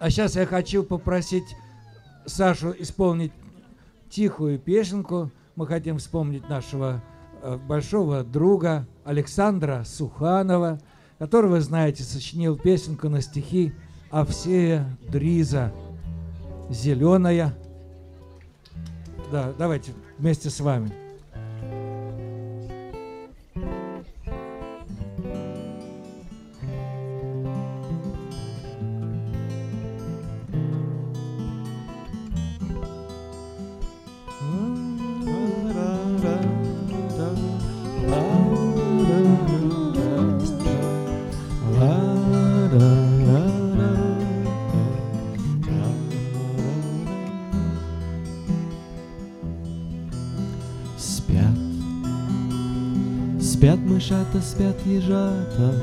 А сейчас я хочу попросить Сашу исполнить тихую песенку. Мы хотим вспомнить нашего большого друга Александра Суханова, который, вы знаете, сочинил песенку на стихи Овсея Дриза «Зеленая». Да, давайте вместе с вами. Спят мышата, спят ежата,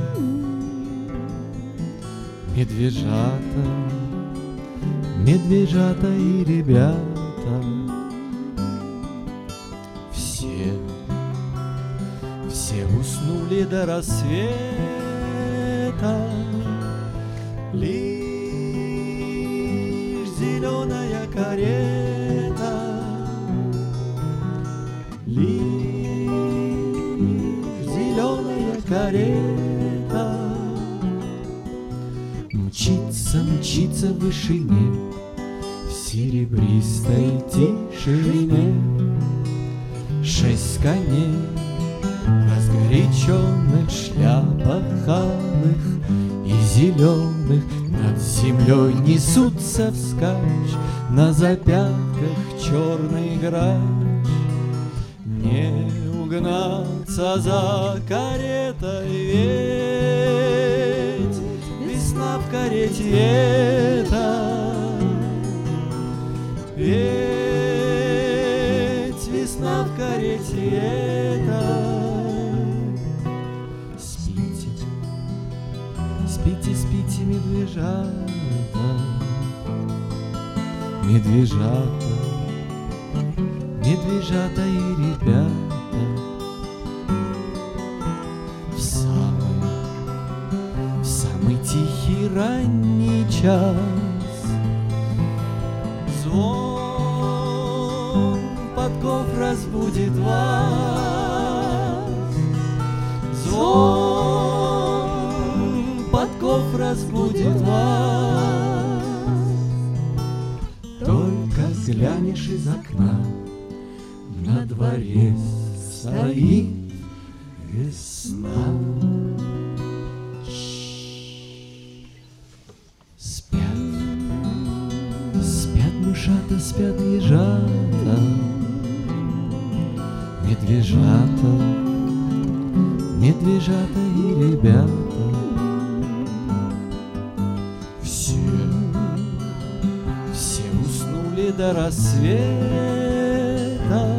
медвежата, медвежата и ребята. Все уснули до рассвета, лишь зеленая карета, карета мчится в вышине, в серебристой тишине. 6 коней в разгоряченных шляпах алых и зеленых над землей несутся вскачь, на запятках черный грач. Не угнаться за каретой, ведь весна в карете это, ведь весна в карете это. Спите, спите, спите, медвежата, медвежата, медвежата и ребята. В самый тихий ранний час звон подков разбудит вас. Звон подков разбудит вас. Только глянешь из окна, на дворе стоит весна. Спят, спят мышата, спят ежата, медвежата, медвежата и ребята. Все уснули до рассвета,